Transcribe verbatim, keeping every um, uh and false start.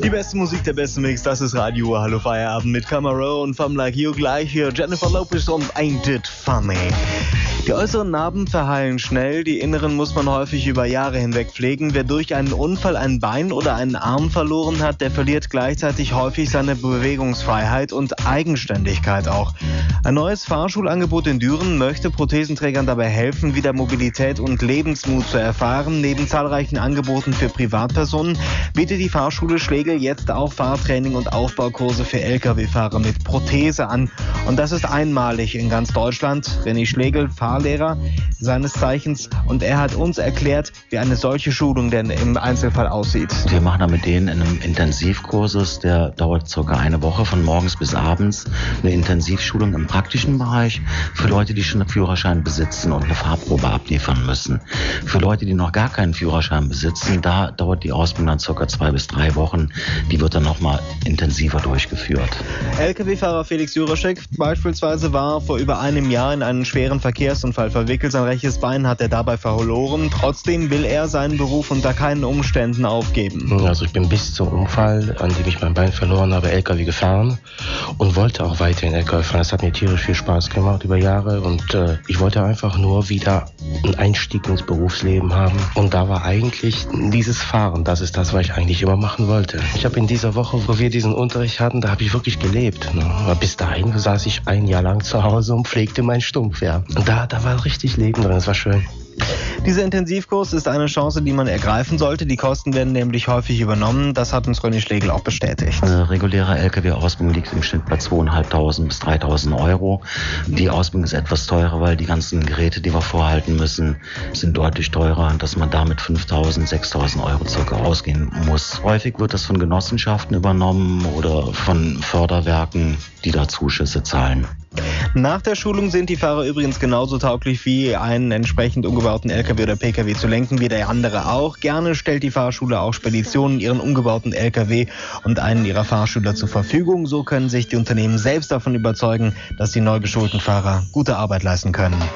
Die beste Musik, der beste Mix, das ist Radio Hallo Feierabend mit Camaro und Fam Like You. Gleich hier Jennifer Lopez und Ain't It Funny. Die äußeren Narben verheilen schnell, die inneren muss man häufig über Jahre hinweg pflegen. Wer durch einen Unfall ein Bein oder einen Arm verloren hat, der verliert gleichzeitig häufig seine Bewegungsfreiheit und Eigenständigkeit auch. Ein neues Fahrschulangebot in Düren möchte Prothesenträgern dabei helfen, wieder Mobilität und Lebensmut zu erfahren. Neben zahlreichen Angeboten für Privatpersonen bietet die Fahrschule Schlegel jetzt auch Fahrtraining und Aufbaukurse für L K W-Fahrer mit Prothese an. Und das ist einmalig in ganz Deutschland. René Schlegel, Fahrlehrer seines Zeichens, und er hat uns erklärt, wie eine solche Schulung denn im Einzelfall aussieht. Wir machen da mit denen in einem Intensivkursus, der dauert circa eine Woche, von morgens bis abends, eine Intensivschulung im praktischen Bereich für Leute, die schon einen Führerschein besitzen und eine Fahrprobe abliefern müssen. Für Leute, die noch gar keinen Führerschein besitzen, da dauert die Ausbildung dann circa zwei bis drei Wochen. Die wird dann nochmal intensiver durchgeführt. L K W-Fahrer Felix Juraschek beispielsweise war vor über einem Jahr in einen schweren Verkehrsunfall verwickelt. Sein rechtes Bein hat er dabei verloren. Trotzdem will er seinen Beruf unter keinen Umständen aufgeben. Also ich bin bis zum Unfall, an dem ich mein Bein verloren habe, L K W gefahren und wollte auch weiterhin L K W fahren. Das hat mir tierisch viel Spaß gemacht über Jahre und äh, ich wollte einfach nur wieder einen Einstieg ins Berufsleben haben. Und da war eigentlich dieses Fahren, das ist das, was ich eigentlich immer machen wollte. Ich habe in dieser Woche, wo wir diesen Unterricht hatten, da habe ich wirklich gelebt. Ne? Aber bis dahin saß ich ein Jahr lang zu Hause und pflegte meinen Stumpf. Ja. Und da, da war richtig Leben drin, das war schön. Dieser Intensivkurs ist eine Chance, die man ergreifen sollte. Die Kosten werden nämlich häufig übernommen. Das hat uns René Schlegel auch bestätigt. Eine reguläre L K W-Ausbildung liegt im Schnitt bei zweitausendfünfhundert bis dreitausend Euro. Die Ausbildung ist etwas teurer, weil die ganzen Geräte, die wir vorhalten müssen, sind deutlich teurer, dass man damit fünftausend, sechstausend Euro circa ausgehen muss. Häufig wird das von Genossenschaften übernommen oder von Förderwerken, die da Zuschüsse zahlen. Nach der Schulung sind die Fahrer übrigens genauso tauglich wie einen entsprechend umgebauten L K W oder P K W zu lenken wie der andere auch. Gerne stellt die Fahrschule auch Speditionen ihren umgebauten L K W und einen ihrer Fahrschüler zur Verfügung. So können sich die Unternehmen selbst davon überzeugen, dass die neu geschulten Fahrer gute Arbeit leisten können.